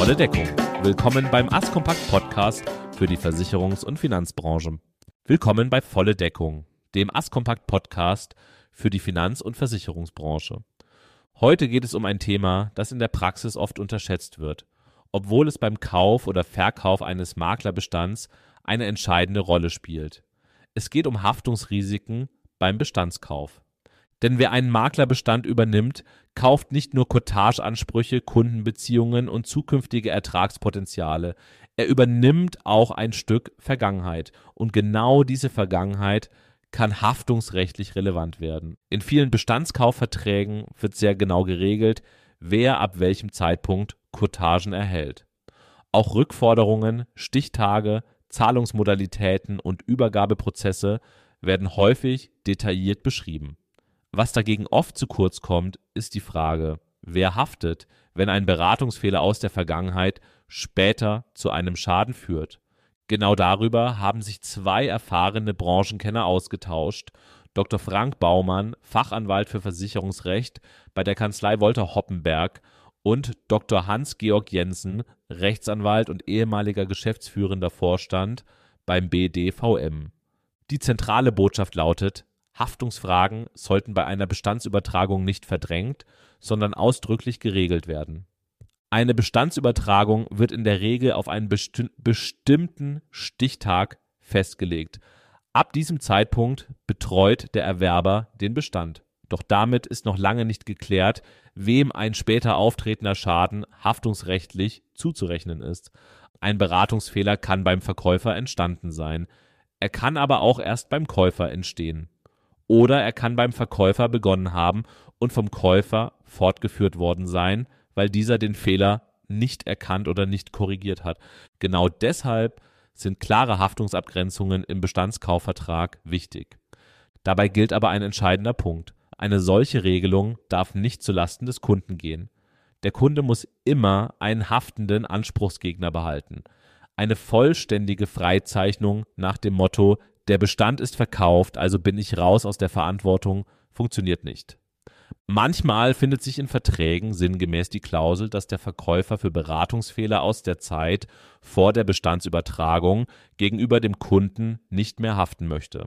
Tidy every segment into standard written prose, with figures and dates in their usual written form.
Volle Deckung. Willkommen beim Askompakt Podcast für die Versicherungs- und Finanzbranche. Willkommen bei Volle Deckung, dem Askompakt Podcast für die Finanz- und Versicherungsbranche. Heute geht es um ein Thema, das in der Praxis oft unterschätzt wird, obwohl es beim Kauf oder Verkauf eines Maklerbestands eine entscheidende Rolle spielt. Es geht um Haftungsrisiken beim Bestandskauf. Denn wer einen Maklerbestand übernimmt, kauft nicht nur Cottageansprüche, Kundenbeziehungen und zukünftige Ertragspotenziale. Er übernimmt auch ein Stück Vergangenheit. Und genau diese Vergangenheit kann haftungsrechtlich relevant werden. In vielen Bestandskaufverträgen wird sehr genau geregelt, wer ab welchem Zeitpunkt Cottagen erhält. Auch Rückforderungen, Stichtage, Zahlungsmodalitäten und Übergabeprozesse werden häufig detailliert beschrieben. Was dagegen oft zu kurz kommt, ist die Frage, wer haftet, wenn ein Beratungsfehler aus der Vergangenheit später zu einem Schaden führt. Genau darüber haben sich zwei erfahrene Branchenkenner ausgetauscht. Dr. Frank Baumann, Fachanwalt für Versicherungsrecht bei der Kanzlei Wolter Hoppenberg, und Dr. Hans-Georg Jensen, Rechtsanwalt und ehemaliger geschäftsführender Vorstand beim BDVM. Die zentrale Botschaft lautet: Haftungsfragen sollten bei einer Bestandsübertragung nicht verdrängt, sondern ausdrücklich geregelt werden. Eine Bestandsübertragung wird in der Regel auf einen bestimmten Stichtag festgelegt. Ab diesem Zeitpunkt betreut der Erwerber den Bestand. Doch damit ist noch lange nicht geklärt, wem ein später auftretender Schaden haftungsrechtlich zuzurechnen ist. Ein Beratungsfehler kann beim Verkäufer entstanden sein. Er kann aber auch erst beim Käufer entstehen. Oder er kann beim Verkäufer begonnen haben und vom Käufer fortgeführt worden sein, weil dieser den Fehler nicht erkannt oder nicht korrigiert hat. Genau deshalb sind klare Haftungsabgrenzungen im Bestandskaufvertrag wichtig. Dabei gilt aber ein entscheidender Punkt: Eine solche Regelung darf nicht zulasten des Kunden gehen. Der Kunde muss immer einen haftenden Anspruchsgegner behalten. Eine vollständige Freizeichnung nach dem Motto: Der Bestand ist verkauft, also bin ich raus aus der Verantwortung, funktioniert nicht. Manchmal findet sich in Verträgen sinngemäß die Klausel, dass der Verkäufer für Beratungsfehler aus der Zeit vor der Bestandsübertragung gegenüber dem Kunden nicht mehr haften möchte.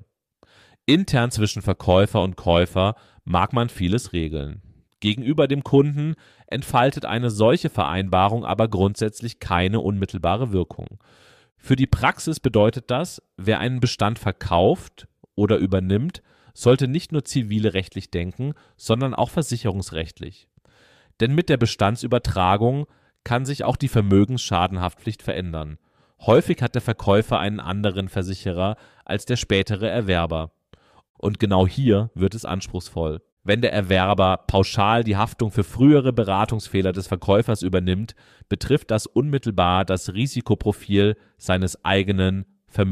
Intern zwischen Verkäufer und Käufer mag man vieles regeln. Gegenüber dem Kunden entfaltet eine solche Vereinbarung aber grundsätzlich keine unmittelbare Wirkung. Für die Praxis bedeutet das, wer einen Bestand verkauft oder übernimmt, sollte nicht nur zivilrechtlich denken, sondern auch versicherungsrechtlich. Denn mit der Bestandsübertragung kann sich auch die Vermögensschadenhaftpflicht verändern. Häufig hat der Verkäufer einen anderen Versicherer als der spätere Erwerber. Und genau hier wird es anspruchsvoll. Wenn der Erwerber pauschal die Haftung für frühere Beratungsfehler des Verkäufers übernimmt, betrifft das unmittelbar das Risikoprofil seines eigenen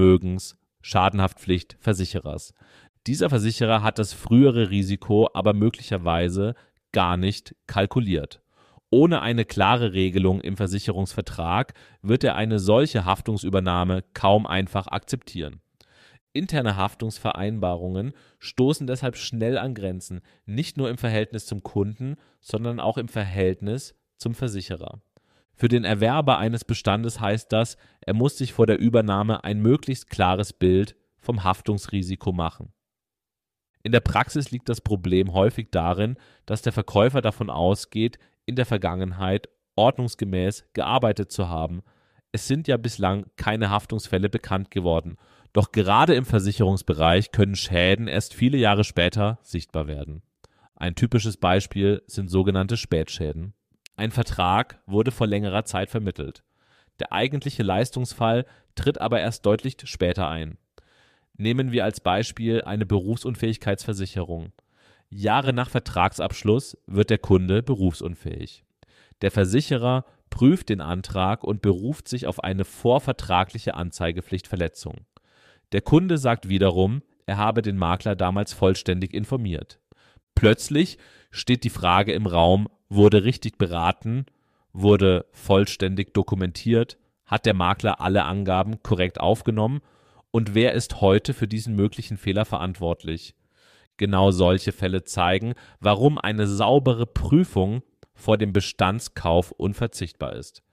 Vermögensschadenhaftpflichtversicherers. Dieser Versicherer hat das frühere Risiko aber möglicherweise gar nicht kalkuliert. Ohne eine klare Regelung im Versicherungsvertrag wird er eine solche Haftungsübernahme kaum einfach akzeptieren. Interne Haftungsvereinbarungen stoßen deshalb schnell an Grenzen, nicht nur im Verhältnis zum Kunden, sondern auch im Verhältnis zum Versicherer. Für den Erwerber eines Bestandes heißt das, er muss sich vor der Übernahme ein möglichst klares Bild vom Haftungsrisiko machen. In der Praxis liegt das Problem häufig darin, dass der Verkäufer davon ausgeht, in der Vergangenheit ordnungsgemäß gearbeitet zu haben. Es sind ja bislang keine Haftungsfälle bekannt geworden. Doch gerade im Versicherungsbereich können Schäden erst viele Jahre später sichtbar werden. Ein typisches Beispiel sind sogenannte Spätschäden. Ein Vertrag wurde vor längerer Zeit vermittelt. Der eigentliche Leistungsfall tritt aber erst deutlich später ein. Nehmen wir als Beispiel eine Berufsunfähigkeitsversicherung. Jahre nach Vertragsabschluss wird der Kunde berufsunfähig. Der Versicherer prüft den Antrag und beruft sich auf eine vorvertragliche Anzeigepflichtverletzung. Der Kunde sagt wiederum, er habe den Makler damals vollständig informiert. Plötzlich steht die Frage im Raum: Wurde richtig beraten? Wurde vollständig dokumentiert? Hat der Makler alle Angaben korrekt aufgenommen? Und wer ist heute für diesen möglichen Fehler verantwortlich? Genau solche Fälle zeigen, warum eine saubere Prüfung vor dem Bestandskauf unverzichtbar ist.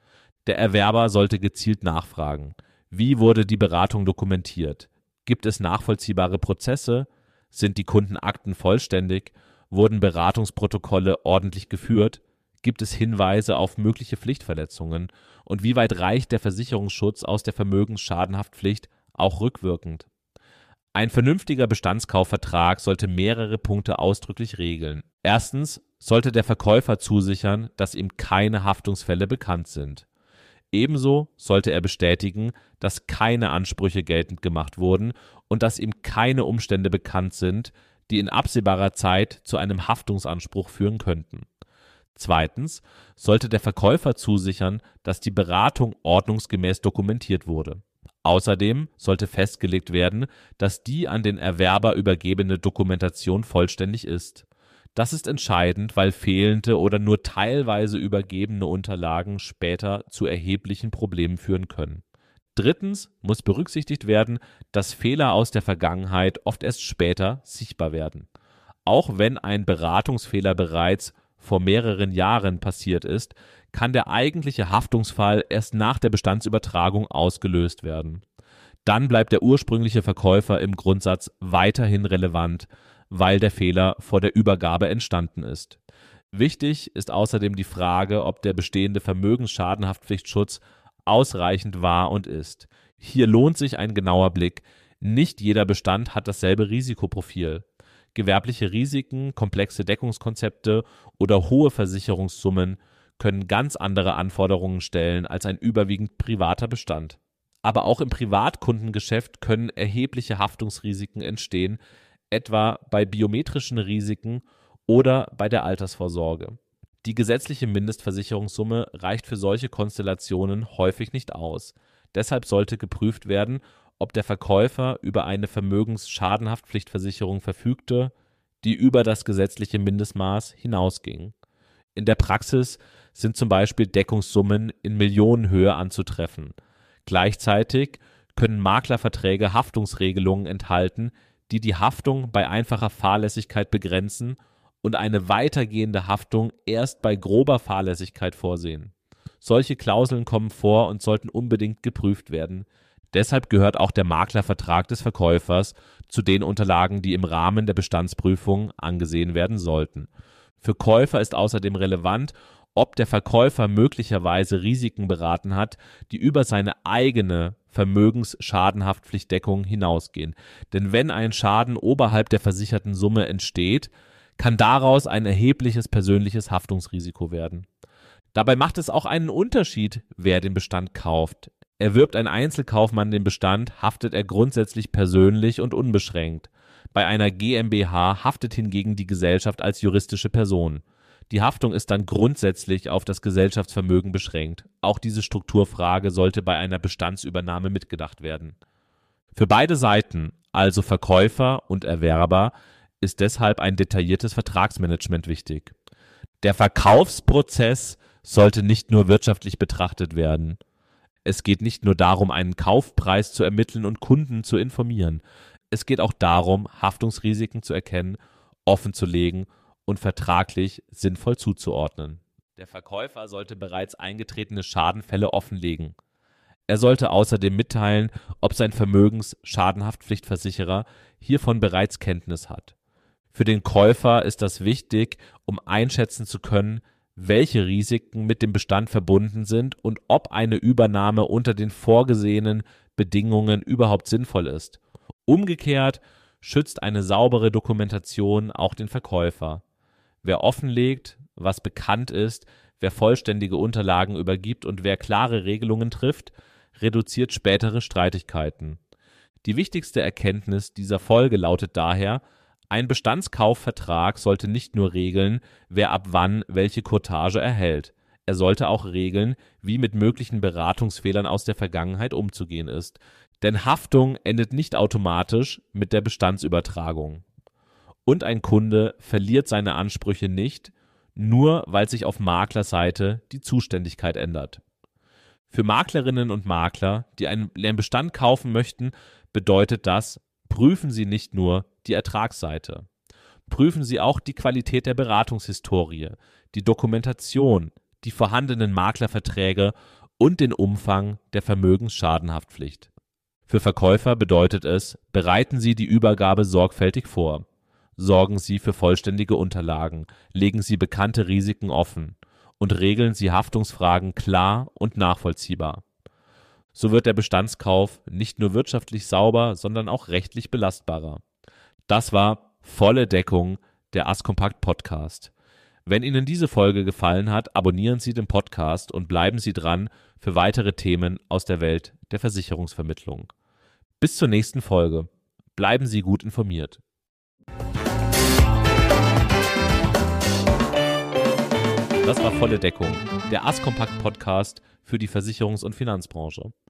Der Erwerber sollte gezielt nachfragen. Wie wurde die Beratung dokumentiert? Gibt es nachvollziehbare Prozesse? Sind die Kundenakten vollständig? Wurden Beratungsprotokolle ordentlich geführt? Gibt es Hinweise auf mögliche Pflichtverletzungen? Und wie weit reicht der Versicherungsschutz aus der Vermögensschadenhaftpflicht auch rückwirkend? Ein vernünftiger Bestandskaufvertrag sollte mehrere Punkte ausdrücklich regeln. Erstens sollte der Verkäufer zusichern, dass ihm keine Haftungsfälle bekannt sind. Ebenso sollte er bestätigen, dass keine Ansprüche geltend gemacht wurden und dass ihm keine Umstände bekannt sind, die in absehbarer Zeit zu einem Haftungsanspruch führen könnten. Zweitens sollte der Verkäufer zusichern, dass die Beratung ordnungsgemäß dokumentiert wurde. Außerdem sollte festgelegt werden, dass die an den Erwerber übergebene Dokumentation vollständig ist. Das ist entscheidend, weil fehlende oder nur teilweise übergebene Unterlagen später zu erheblichen Problemen führen können. Drittens muss berücksichtigt werden, dass Fehler aus der Vergangenheit oft erst später sichtbar werden. Auch wenn ein Beratungsfehler bereits vor mehreren Jahren passiert ist, kann der eigentliche Haftungsfall erst nach der Bestandsübertragung ausgelöst werden. Dann bleibt der ursprüngliche Verkäufer im Grundsatz weiterhin relevant, weil der Fehler vor der Übergabe entstanden ist. Wichtig ist außerdem die Frage, ob der bestehende Vermögensschadenhaftpflichtschutz ausreichend war und ist. Hier lohnt sich ein genauer Blick. Nicht jeder Bestand hat dasselbe Risikoprofil. Gewerbliche Risiken, komplexe Deckungskonzepte oder hohe Versicherungssummen können ganz andere Anforderungen stellen als ein überwiegend privater Bestand. Aber auch im Privatkundengeschäft können erhebliche Haftungsrisiken entstehen, etwa bei biometrischen Risiken oder bei der Altersvorsorge. Die gesetzliche Mindestversicherungssumme reicht für solche Konstellationen häufig nicht aus. Deshalb sollte geprüft werden, ob der Verkäufer über eine Vermögensschadenhaftpflichtversicherung verfügte, die über das gesetzliche Mindestmaß hinausging. In der Praxis sind zum Beispiel Deckungssummen in Millionenhöhe anzutreffen. Gleichzeitig können Maklerverträge Haftungsregelungen enthalten, die die Haftung bei einfacher Fahrlässigkeit begrenzen und eine weitergehende Haftung erst bei grober Fahrlässigkeit vorsehen. Solche Klauseln kommen vor und sollten unbedingt geprüft werden. Deshalb gehört auch der Maklervertrag des Verkäufers zu den Unterlagen, die im Rahmen der Bestandsprüfung angesehen werden sollten. Für Käufer ist außerdem relevant, ob der Verkäufer möglicherweise Risiken beraten hat, die über seine eigene Vermögensschadenhaftpflichtdeckung hinausgehen. Denn wenn ein Schaden oberhalb der versicherten Summe entsteht, kann daraus ein erhebliches persönliches Haftungsrisiko werden. Dabei macht es auch einen Unterschied, wer den Bestand kauft. Erwirbt ein Einzelkaufmann den Bestand, haftet er grundsätzlich persönlich und unbeschränkt. Bei einer GmbH haftet hingegen die Gesellschaft als juristische Person. Die Haftung ist dann grundsätzlich auf das Gesellschaftsvermögen beschränkt. Auch diese Strukturfrage sollte bei einer Bestandsübernahme mitgedacht werden. Für beide Seiten, also Verkäufer und Erwerber, ist deshalb ein detailliertes Vertragsmanagement wichtig. Der Verkaufsprozess sollte nicht nur wirtschaftlich betrachtet werden. Es geht nicht nur darum, einen Kaufpreis zu ermitteln und Kunden zu informieren. Es geht auch darum, Haftungsrisiken zu erkennen, offen zu legen und vertraglich sinnvoll zuzuordnen. Der Verkäufer sollte bereits eingetretene Schadenfälle offenlegen. Er sollte außerdem mitteilen, ob sein Vermögensschadenhaftpflichtversicherer hiervon bereits Kenntnis hat. Für den Käufer ist das wichtig, um einschätzen zu können, welche Risiken mit dem Bestand verbunden sind und ob eine Übernahme unter den vorgesehenen Bedingungen überhaupt sinnvoll ist. Umgekehrt schützt eine saubere Dokumentation auch den Verkäufer. Wer offenlegt, was bekannt ist, wer vollständige Unterlagen übergibt und wer klare Regelungen trifft, reduziert spätere Streitigkeiten. Die wichtigste Erkenntnis dieser Folge lautet daher: Ein Bestandskaufvertrag sollte nicht nur regeln, wer ab wann welche Courtage erhält. Er sollte auch regeln, wie mit möglichen Beratungsfehlern aus der Vergangenheit umzugehen ist. Denn Haftung endet nicht automatisch mit der Bestandsübertragung. Und ein Kunde verliert seine Ansprüche nicht, nur weil sich auf Maklerseite die Zuständigkeit ändert. Für Maklerinnen und Makler, die einen Bestand kaufen möchten, bedeutet das: Prüfen Sie nicht nur die Ertragsseite. Prüfen Sie auch die Qualität der Beratungshistorie, die Dokumentation, die vorhandenen Maklerverträge und den Umfang der Vermögensschadenhaftpflicht. Für Verkäufer bedeutet es, bereiten Sie die Übergabe sorgfältig vor. Sorgen Sie für vollständige Unterlagen, legen Sie bekannte Risiken offen und regeln Sie Haftungsfragen klar und nachvollziehbar. So wird der Bestandskauf nicht nur wirtschaftlich sauber, sondern auch rechtlich belastbarer. Das war Volle Deckung, der Askompakt Podcast. Wenn Ihnen diese Folge gefallen hat, abonnieren Sie den Podcast und bleiben Sie dran für weitere Themen aus der Welt der Versicherungsvermittlung. Bis zur nächsten Folge. Bleiben Sie gut informiert. Das war Volle Deckung, der Askompakt Podcast für die Versicherungs- und Finanzbranche.